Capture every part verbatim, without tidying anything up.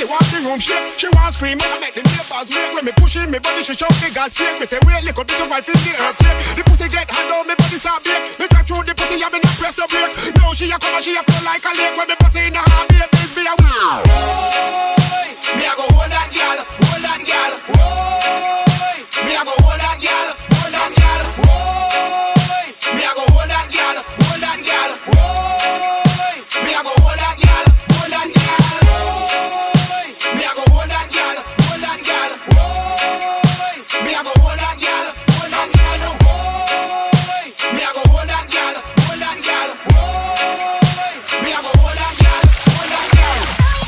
want the room shake. She want scream, and I make the neighbors wake. When me pushing me body, she choke me got sick. Me say wait, little bitch, your wife in the earthquake. The pussy get hard down, me body start bake. Me drive through the pussy, I me not press the brake. No, she a come and she a flow like a lake. When me pussy in the heart, be a bitch, be a wow. Me a go hold that girl, hold that girl. Whoa, me a go hold that girl, hold that girl. Whoa, me a go hold that girl, hold that girl. Whoa, me a go hold that girl, hold that girl. Whoa, me a go hold that girl, hold that girl. Whoa, me a go hold that girl, hold that girl. Whoa, me a go hold that girl, hold that girl. Whoa, me a go hold that girl, hold that girl.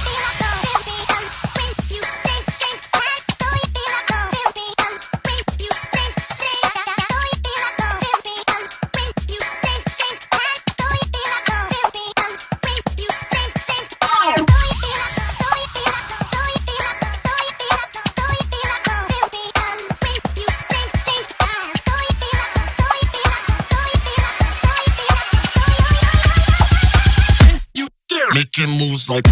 Making moves like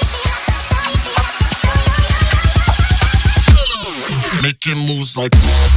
making moves like